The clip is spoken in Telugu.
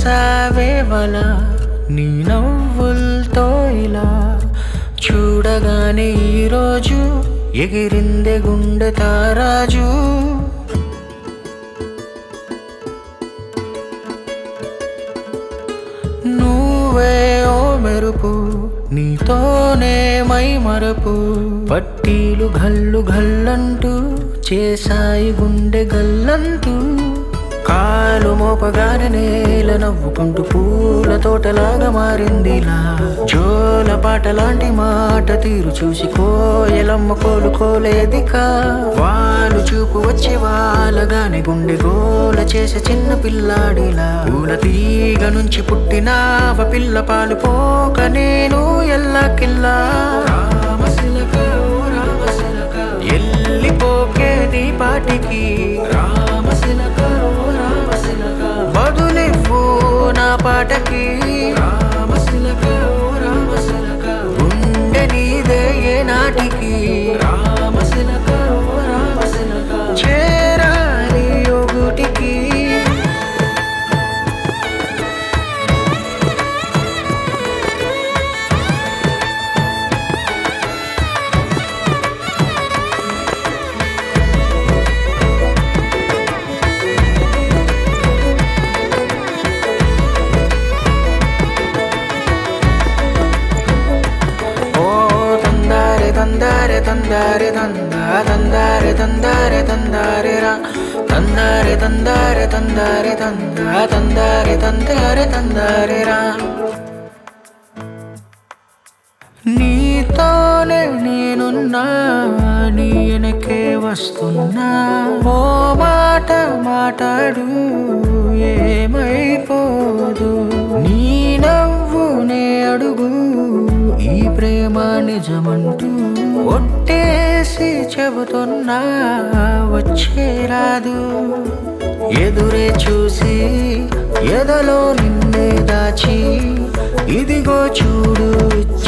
వేసావే వల నీ నవ్వులతో ఇలా చూడగానే ఈరోజు ఎగిరిందే గుండె తారాజు నువ్వే ఓ మెరుపు నీతోనే మై మరపు పట్టీలు గల్లు గల్లంటూ చేసాయి గుండె గల్లంటూ కాలు మోపగానే నేల నవ్వుకుంటూ పూల తోటలాగా మారిందిలా జోల పాట లాంటి మాట తీరు చూసి కోయలమ్మ కోలుకోలేదికా వాళ్ళు చూపు వచ్చి వాళ్ళగానే గుండె గోల చేసే చిన్న పిల్లాడిలా పూల తీగ నుంచి పుట్టినావ పిల్ల పాలు పోక నేను ఎల్లకిల్లా రామశిలక ఓ రామశిలక ఎల్లిపోకే నీ పాటికి రామశిలక బదులివ్వు నా పాటకి రామశిలక ఓ రామశిలక గుండె నీదే ఏ నాటికి రామశిలక ఓ రామశిలక చేరాలి యోగుటికి తందారే తందారే తందా తందారే తందారే తందారే రా తందారే తందారే తందారే తందా తందారే తందారే తందారే రా నీతోనే నేనున్నా నీ వెనకే వస్తున్నా ఓ మాట మాట్లాడు ఏమైపోదు నీ నవ్వునే అడుగు ఈ ప్రేమ నిజమంటూ ఒట్టేసి చెబుతున్నా వచ్చేరాదు ఎదురే చూసి ఎదలో నిన్నే దాచి ఇదిగో చూడు